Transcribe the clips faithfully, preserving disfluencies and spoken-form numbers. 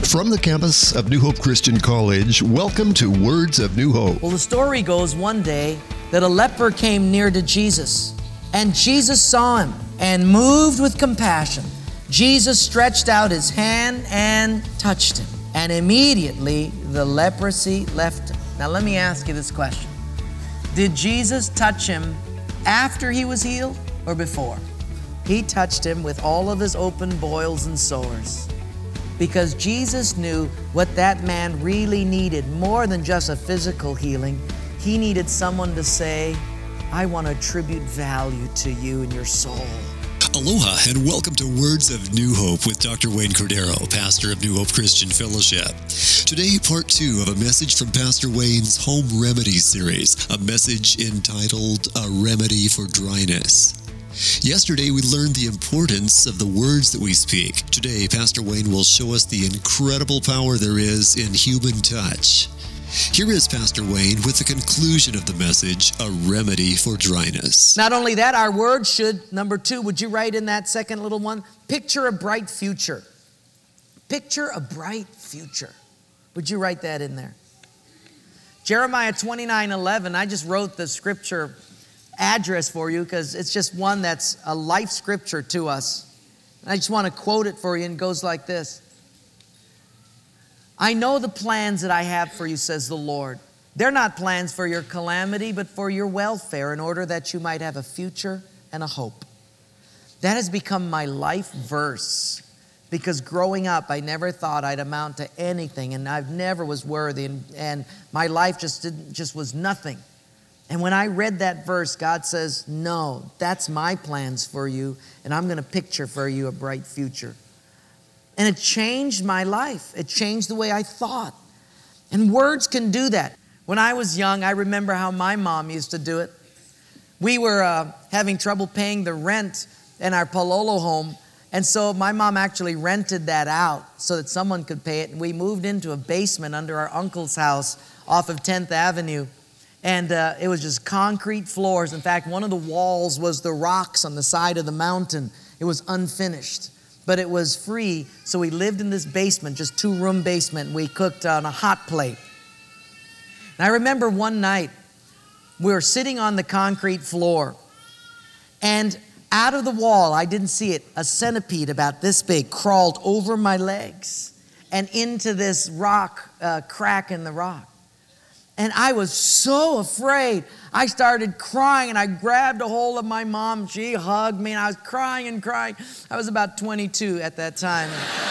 From the campus of New Hope Christian College, welcome to Words of New Hope. Well, the story goes one day that a leper came near to Jesus, and Jesus saw him, and moved with compassion, Jesus stretched out his hand and touched him, and immediately the leprosy left him. Now let me ask you this question. Did Jesus touch him after he was healed or before? He touched him with all of his open boils and sores, because Jesus knew what that man really needed, more than just a physical healing. He needed someone to say, I want to attribute value to you and your soul. Aloha and welcome to Words of New Hope with Doctor Wayne Cordero, pastor of New Hope Christian Fellowship. Today, part two of a message from Pastor Wayne's Home Remedies series, a message entitled A Remedy for Dryness. Yesterday, we learned the importance of the words that we speak. Today, Pastor Wayne will show us the incredible power there is in human touch. Here is Pastor Wayne with the conclusion of the message, A Remedy for Dryness. Not only that, our word should, number two, would you write in that second little one? Picture a bright future. Picture a bright future. Would you write that in there? Jeremiah twenty-nine eleven, I just wrote the scripture address for you because it's just one that's a life scripture to us. I just want to quote it for you, and it goes like this. I know the plans that I have for you, says the Lord. They're not plans for your calamity, but for your welfare, in order that you might have a future and a hope. That has become my life verse, because growing up, I never thought I'd amount to anything, and I never was worthy, and, and my life just didn't, just was nothing. And when I read that verse, God says, no, that's my plans for you, and I'm going to picture for you a bright future. And it changed my life. It changed the way I thought. And words can do that. When I was young, I remember how my mom used to do it. We were uh, having trouble paying the rent in our Palolo home, and so my mom actually rented that out so that someone could pay it. And we moved into a basement under our uncle's house off of tenth Avenue. And uh, it was just concrete floors. In fact, one of the walls was the rocks on the side of the mountain. It was unfinished, but it was free. So we lived in this basement, just two-room basement. We cooked on a hot plate. And I remember one night, we were sitting on the concrete floor, and out of the wall, I didn't see it, a centipede about this big crawled over my legs and into this rock, uh, crack in the rock. And I was so afraid. I started crying, and I grabbed a hold of my mom. She hugged me, and I was crying and crying. I was about twenty-two at that time.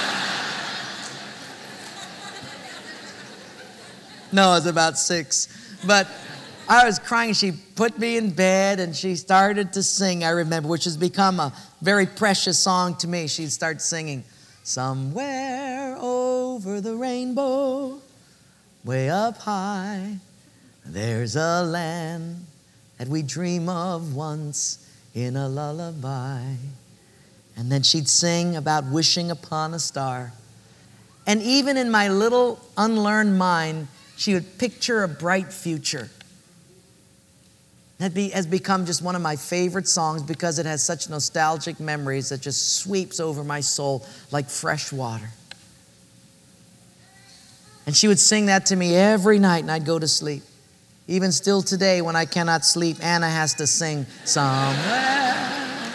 No, I was about six. But I was crying. She put me in bed, and she started to sing, I remember, which has become a very precious song to me. She'd start singing, somewhere over the rainbow, way up high, there's a land that we dream of once in a lullaby. And then she'd sing about wishing upon a star. And even in my little unlearned mind, she would picture a bright future. That be, has become just one of my favorite songs because it has such nostalgic memories that just sweeps over my soul like fresh water. And she would sing that to me every night, and I'd go to sleep. Even still today, when I cannot sleep, Anna has to sing somewhere.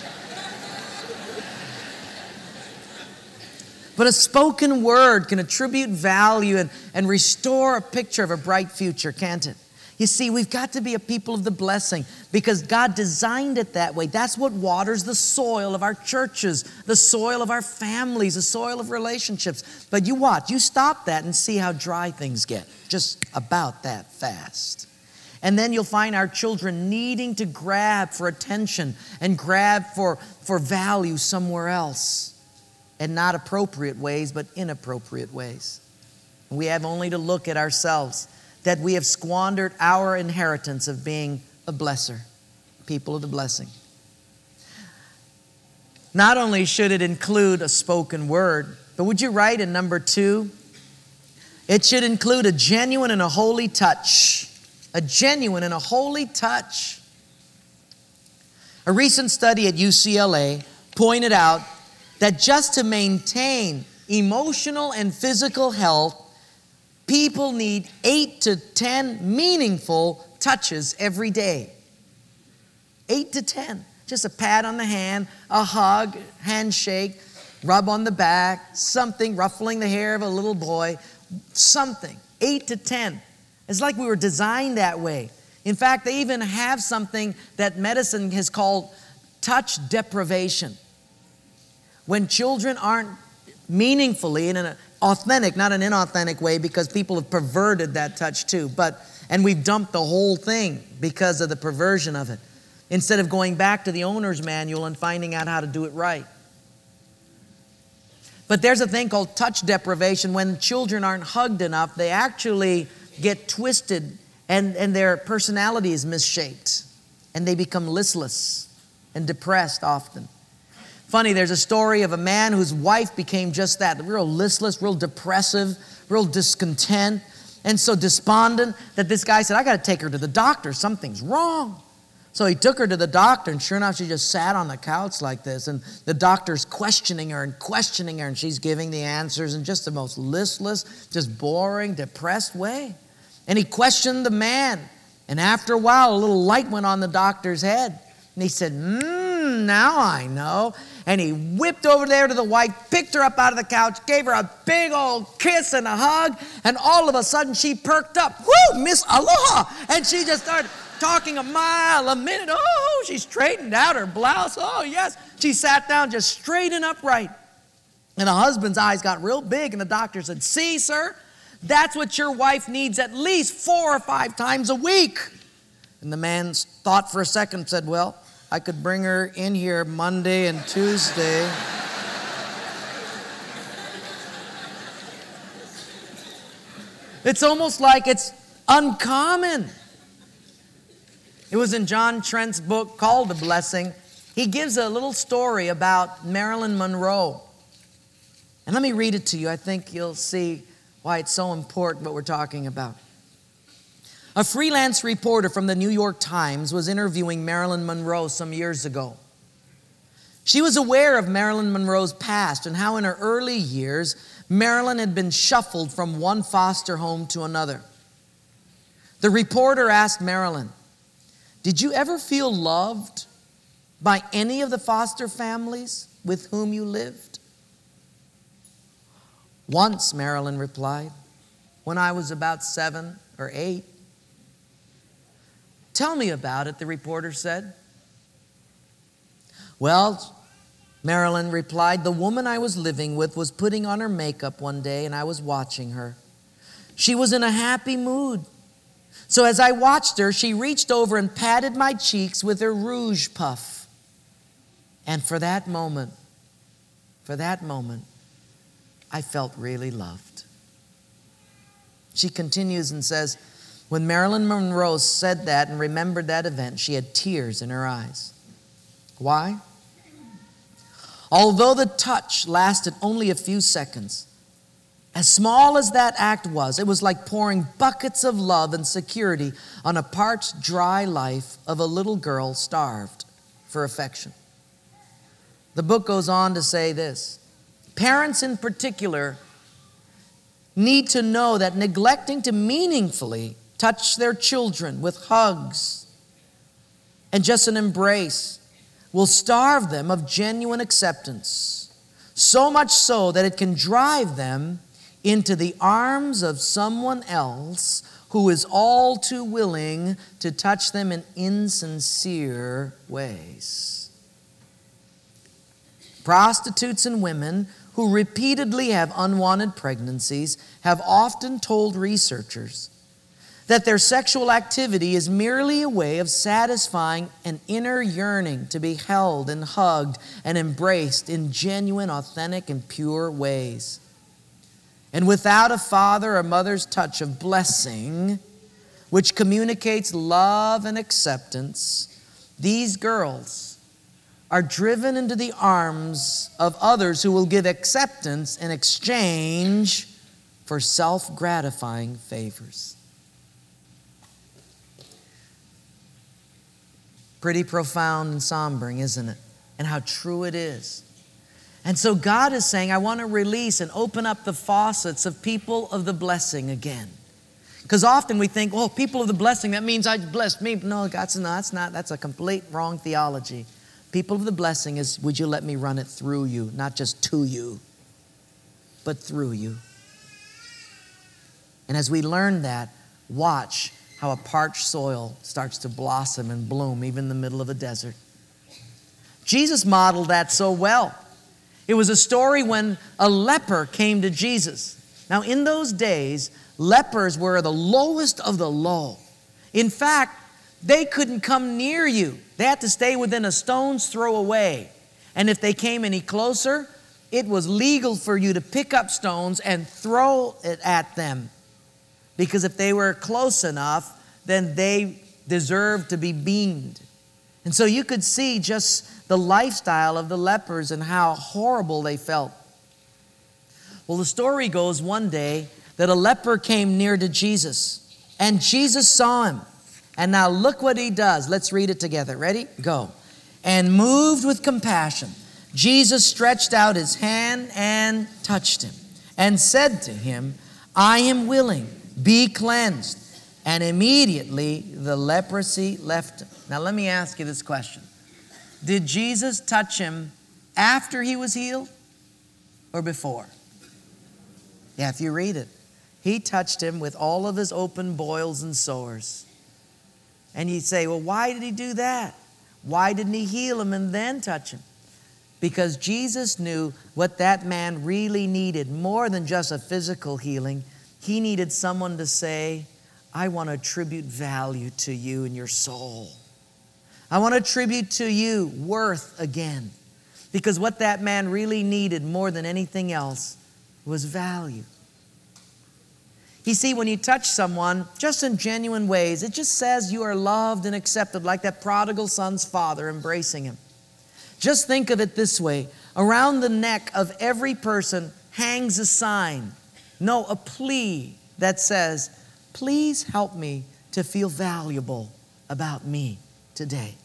But a spoken word can attribute value and, and restore a picture of a bright future, can't it? You see, we've got to be a people of the blessing because God designed it that way. That's what waters the soil of our churches, the soil of our families, the soil of relationships. But you watch, you stop that and see how dry things get, just about that fast. And then you'll find our children needing to grab for attention and grab for, for value somewhere else, and not appropriate ways, but inappropriate ways. We have only to look at ourselves that we have squandered our inheritance of being a blesser, people of the blessing. Not only should it include a spoken word, but would you write in number two? It should include a genuine and a holy touch. A genuine and a holy touch. A recent study at U C L A pointed out that just to maintain emotional and physical health, people need eight to ten meaningful touches every day. Eight to ten. Just a pat on the hand, a hug, handshake, rub on the back, something, ruffling the hair of a little boy, something. Eight to ten. It's like we were designed that way. In fact, they even have something that medicine has called touch deprivation. When children aren't meaningfully in an authentic, not an inauthentic way, because people have perverted that touch too, but and we've dumped the whole thing because of the perversion of it, instead of going back to the owner's manual and finding out how to do it right. But there's a thing called touch deprivation. When children aren't hugged enough, they actually get twisted and, and their personality is misshaped. And they become listless and depressed often. Funny, there's a story of a man whose wife became just that, real listless, real depressive, real discontent, and so despondent that this guy said, I got to take her to the doctor. Something's wrong. So he took her to the doctor, and sure enough, she just sat on the couch like this, and the doctor's questioning her and questioning her, and she's giving the answers in just the most listless, just boring, depressed way. And he questioned the man, and after a while, a little light went on the doctor's head, and he said, hmm, now I know. And he whipped over there to the wife, picked her up out of the couch, gave her a big old kiss and a hug, and all of a sudden she perked up. Woo, Miss Aloha! And she just started talking a mile a minute. Oh, she straightened out her blouse. Oh, yes. She sat down just straight and upright. And the husband's eyes got real big, and the doctor said, see, sir, that's what your wife needs at least four or five times a week. And the man thought for a second and said, well, I could bring her in here Monday and Tuesday. It's almost like it's uncommon. It was in John Trent's book called The Blessing. He gives a little story about Marilyn Monroe. And let me read it to you. I think you'll see why it's so important what we're talking about. A freelance reporter from the New York Times was interviewing Marilyn Monroe some years ago. She was aware of Marilyn Monroe's past and how in her early years, Marilyn had been shuffled from one foster home to another. The reporter asked Marilyn, did you ever feel loved by any of the foster families with whom you lived? Once, Marilyn replied, when I was about seven or eight. Tell me about it, the reporter said. Well, Marilyn replied, the woman I was living with was putting on her makeup one day and I was watching her. She was in a happy mood. So as I watched her, she reached over and patted my cheeks with her rouge puff. And for that moment, for that moment, I felt really loved. She continues and says, when Marilyn Monroe said that and remembered that event, she had tears in her eyes. Why? Although the touch lasted only a few seconds, as small as that act was, it was like pouring buckets of love and security on a parched, dry life of a little girl starved for affection. The book goes on to say this. Parents in particular need to know that neglecting to meaningfully touch their children with hugs and just an embrace will starve them of genuine acceptance, so much so that it can drive them into the arms of someone else who is all too willing to touch them in insincere ways. Prostitutes and women who repeatedly have unwanted pregnancies have often told researchers that their sexual activity is merely a way of satisfying an inner yearning to be held and hugged and embraced in genuine, authentic, and pure ways. And without a father or mother's touch of blessing, which communicates love and acceptance, these girls are driven into the arms of others who will give acceptance in exchange for self-gratifying favors. Pretty profound and sombering, isn't it? And how true it is. And so God is saying, I want to release and open up the faucets of people of the blessing again. Because often we think, oh, people of the blessing, that means I blessed me. No, that's not, that's not, that's a complete wrong theology. People of the blessing is, would you let me run it through you, not just to you, but through you. And as we learn that, watch how a parched soil starts to blossom and bloom even in the middle of a desert. Jesus modeled that so well. It was a story when a leper came to Jesus. Now, in those days, lepers were the lowest of the low. In fact, they couldn't come near you. They had to stay within a stone's throw away. And if they came any closer, it was legal for you to pick up stones and throw it at them. Because if they were close enough, then they deserved to be beamed. And so you could see just the lifestyle of the lepers and how horrible they felt. Well, the story goes one day that a leper came near to Jesus, and Jesus saw him. And now look what he does. Let's read it together. Ready? Go. And moved with compassion, Jesus stretched out his hand and touched him and said to him, I am willing, be cleansed. And immediately the leprosy left him. Now let me ask you this question. Did Jesus touch him after he was healed or before? Yeah, if you read it. He touched him with all of his open boils and sores. And you say, well, why did he do that? Why didn't he heal him and then touch him? Because Jesus knew what that man really needed, more than just a physical healing. He needed someone to say, I want to attribute value to you and your soul. I want to attribute to you worth again. Because what that man really needed more than anything else was value. You see, when you touch someone, just in genuine ways, it just says you are loved and accepted, like that prodigal son's father embracing him. Just think of it this way. Around the neck of every person hangs a sign, no, a plea that says, please help me to feel valuable about me today.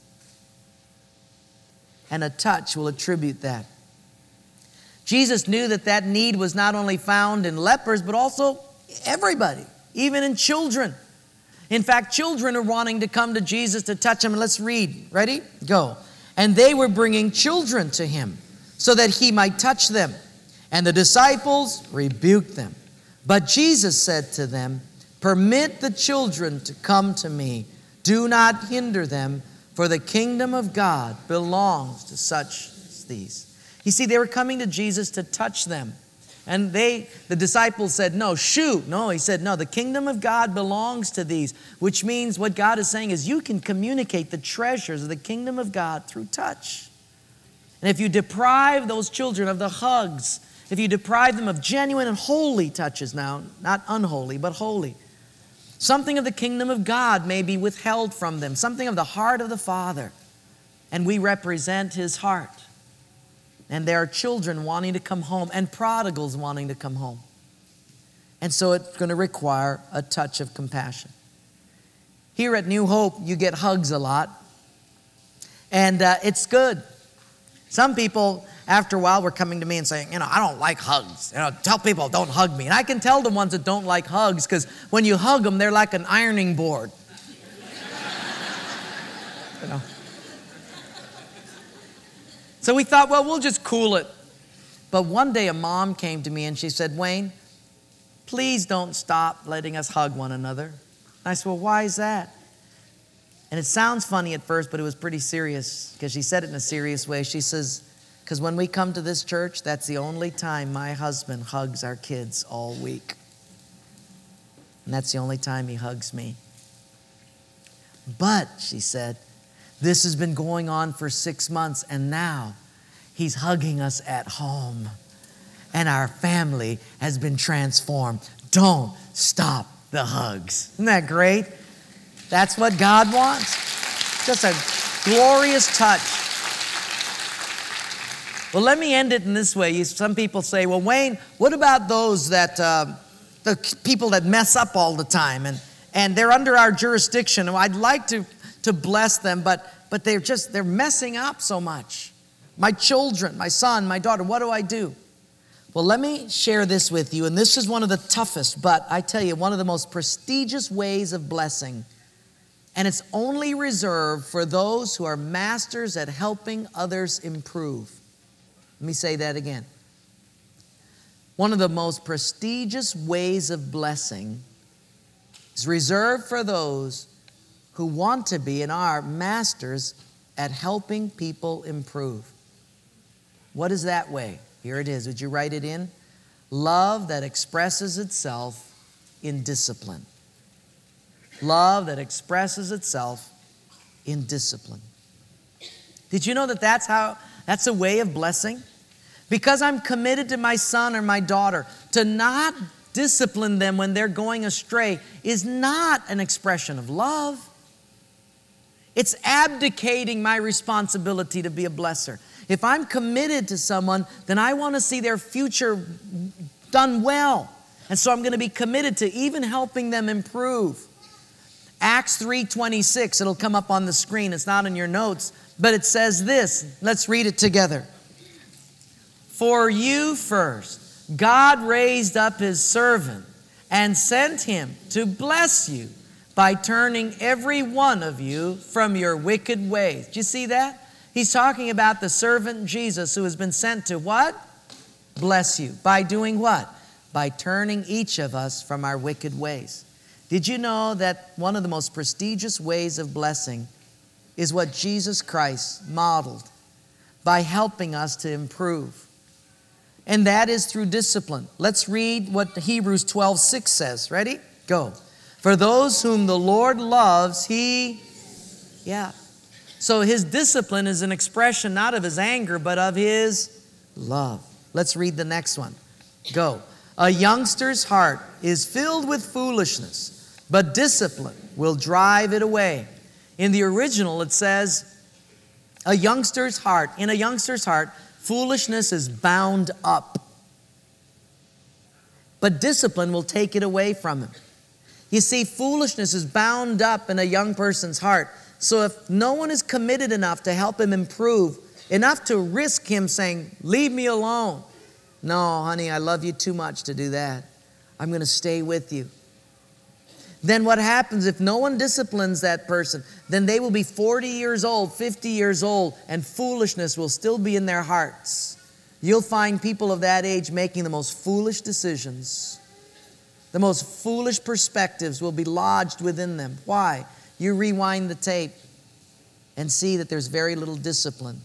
And a touch will attribute that. Jesus knew that that need was not only found in lepers, but also everybody, even in children. In fact, children are wanting to come to Jesus to touch him. Let's read. Ready? Go. And they were bringing children to him so that he might touch them. And the disciples rebuked them. But Jesus said to them, permit the children to come to me. Do not hinder them, for the kingdom of God belongs to such as these. You see, they were coming to Jesus to touch them. And they, the disciples said, no, shoo. No, he said, no, the kingdom of God belongs to these, which means what God is saying is you can communicate the treasures of the kingdom of God through touch. And if you deprive those children of the hugs, if you deprive them of genuine and holy touches now, not unholy, but holy, something of the kingdom of God may be withheld from them, something of the heart of the Father, and we represent his heart. And there are children wanting to come home and prodigals wanting to come home. And so it's going to require a touch of compassion. Here at New Hope, you get hugs a lot. And uh, it's good. Some people, after a while, were coming to me and saying, you know, I don't like hugs. You know, tell people don't hug me. And I can tell the ones that don't like hugs because when you hug them, they're like an ironing board. You know. So we thought, well, we'll just cool it. But one day a mom came to me and she said, Wayne, please don't stop letting us hug one another. And I said, well, why is that? And it sounds funny at first, but it was pretty serious because she said it in a serious way. She says, because when we come to this church, that's the only time my husband hugs our kids all week. And that's the only time he hugs me. But, she said, this has been going on for six months, and now he's hugging us at home. And our family has been transformed. Don't stop the hugs. Isn't that great? That's what God wants. Just a glorious touch. Well, let me end it in this way. Some people say, well, Wayne, what about those that, uh, the people that mess up all the time, and, and they're under our jurisdiction. I'd like to to bless them, but but they're just, they're messing up so much. my children, my son, my daughter. What do I do? Well, let me share this with you. And this is one of the toughest, but I tell you, one of the most prestigious ways of blessing. And it's only reserved for those who are masters at helping others improve. Let me say that again. One of the most prestigious ways of blessing is reserved for those who want to be and are masters at helping people improve. What is that way? Here it is. Would you write it in? Love that expresses itself in discipline. Love that expresses itself in discipline. Did you know that that's how, that's a way of blessing? Because I'm committed to my son or my daughter, to not discipline them when they're going astray is not an expression of love. It's abdicating my responsibility to be a blesser. If I'm committed to someone, then I want to see their future done well. And so I'm going to be committed to even helping them improve. Acts three twenty-six, it'll come up on the screen. It's not in your notes, but it says this. Let's read it together. For you first, God raised up His servant and sent him to bless you by turning every one of you from your wicked ways. Do you see that? He's talking about the servant Jesus who has been sent to what? Bless you. By doing what? By turning each of us from our wicked ways. Did you know that one of the most prestigious ways of blessing is what Jesus Christ modeled by helping us to improve? And that is through discipline. Let's read what Hebrews twelve six says. Ready? Go. For those whom the Lord loves, He, yeah. So His discipline is an expression not of His anger, but of His love. Let's read the next one. Go. A youngster's heart is filled with foolishness, but discipline will drive it away. In the original, it says, a youngster's heart, in a youngster's heart, foolishness is bound up, but discipline will take it away from him. You see, foolishness is bound up in a young person's heart. So if no one is committed enough to help him improve, enough to risk him saying, leave me alone. No, honey, I love you too much to do that. I'm going to stay with you. Then what happens if no one disciplines that person? Then they will be forty years old, fifty years old, and foolishness will still be in their hearts. You'll find people of that age making the most foolish decisions. The most foolish perspectives will be lodged within them. Why? You rewind the tape and see that there's very little discipline.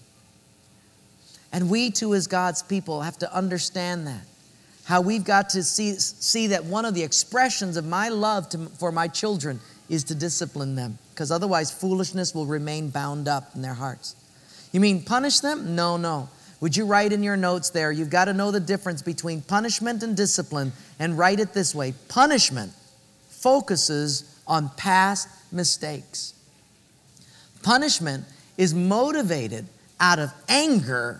And we too as God's people have to understand that. How we've got to see, see that one of the expressions of my love to, for my children is to discipline them. Because otherwise foolishness will remain bound up in their hearts. You mean punish them? No, no. Would you write in your notes there, you've got to know the difference between punishment and discipline, and write it this way. Punishment focuses on past mistakes. Punishment is motivated out of anger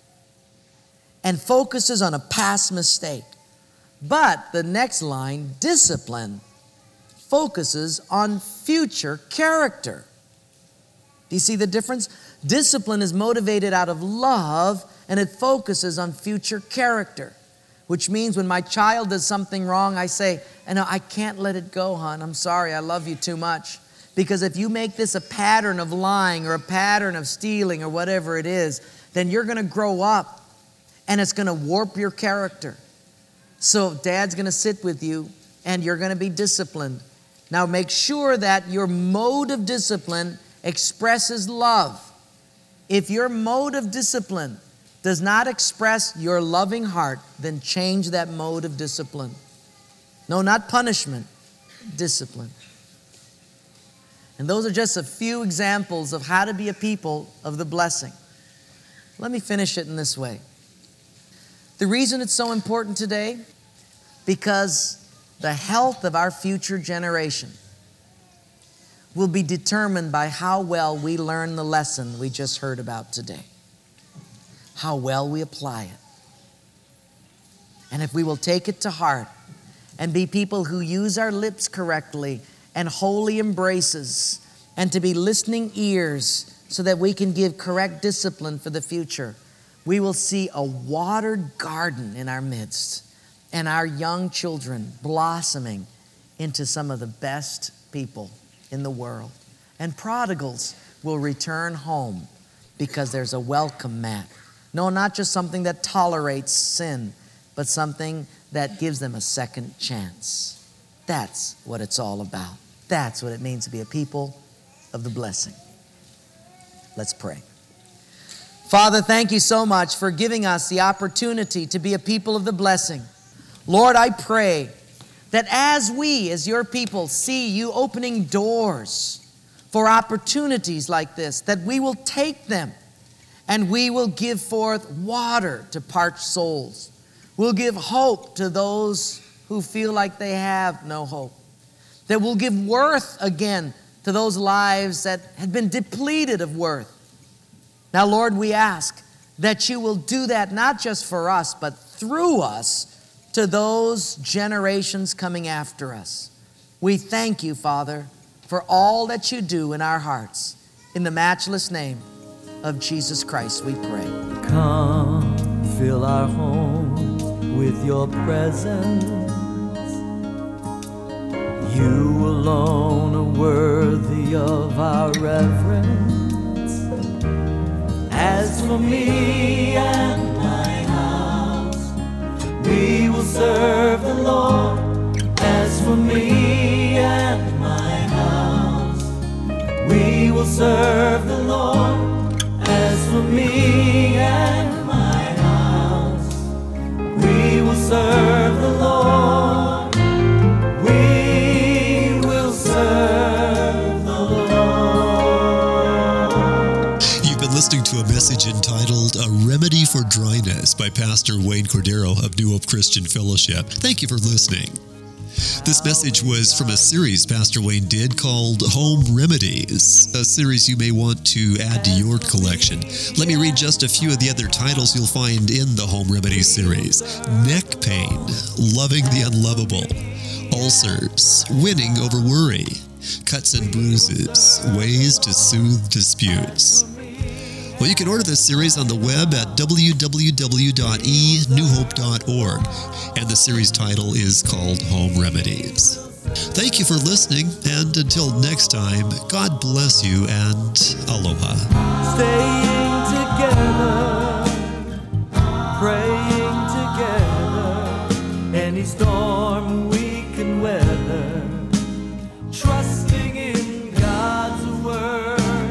and focuses on a past mistake. But the next line, discipline, focuses on future character. Do you see the difference? Discipline is motivated out of love, and it focuses on future character. Which means when my child does something wrong, I say, and I can't let it go, hon. I'm sorry, I love you too much. Because if you make this a pattern of lying or a pattern of stealing or whatever it is, then you're going to grow up and it's going to warp your character. So Dad's going to sit with you and you're going to be disciplined. Now make sure that your mode of discipline expresses love. If your mode of discipline does not express your loving heart, then change that mode of discipline. No, not punishment, discipline. And those are just a few examples of how to be a people of the blessing. Let me finish it in this way. The reason it's so important today, because the health of our future generation will be determined by how well we learn the lesson we just heard about today. How well we apply it. And if we will take it to heart and be people who use our lips correctly and holy embraces and to be listening ears so that we can give correct discipline for the future, We will see a watered garden in our midst and our young children blossoming into some of the best people in the world. And prodigals will return home because there's a welcome mat. No, not just something that tolerates sin, but something that gives them a second chance. That's what it's all about. That's what it means to be a people of the blessing. Let's pray. Father, thank you so much for giving us the opportunity to be a people of the blessing. Lord, I pray that as we, as your people, see you opening doors for opportunities like this, that we will take them and we will give forth water to parched souls. We'll give hope to those who feel like they have no hope. That will give worth again to those lives that had been depleted of worth. Now, Lord, we ask that you will do that not just for us, but through us to those generations coming after us. We thank you, Father, for all that you do in our hearts. In the matchless name of Jesus Christ, we pray. Come, fill our home with your presence. You alone are worthy of our reverence. As for me and my house, we will serve the Lord. As for me and my house, we will serve the Lord. As for me and my house, we will serve the Lord. We will serve the Lord. You've been listening to a message entitled A Remedy for Dryness by Pastor Wayne Cordero of New Hope Christian Fellowship. Thank you for listening. This message was from a series Pastor Wayne did called Home Remedies, a series you may want to add to your collection. Let me read just a few of the other titles you'll find in the Home Remedies series. Neck pain, loving the unlovable, ulcers, winning over worry, cuts and bruises, ways to soothe disputes. Well, you can order this series on the web at w w w dot e new hope dot org, and the series title is called Home Remedies. Thank you for listening, and until next time, God bless you and aloha. Staying together, praying together, any storm we can weather, trusting in God's word.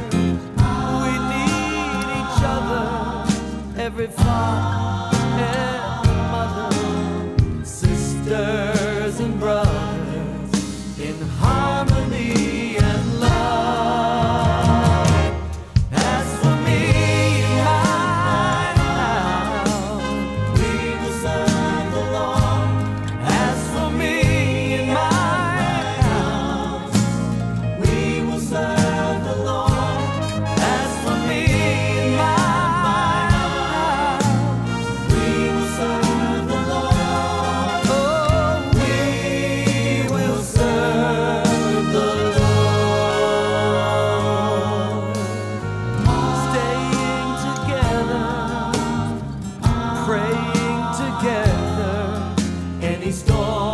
Every father, every mother, sisters and brothers, in harmony and love. As for me and my house, we will serve the Lord. As for me and my house, we will serve the Lord. As for me and my storm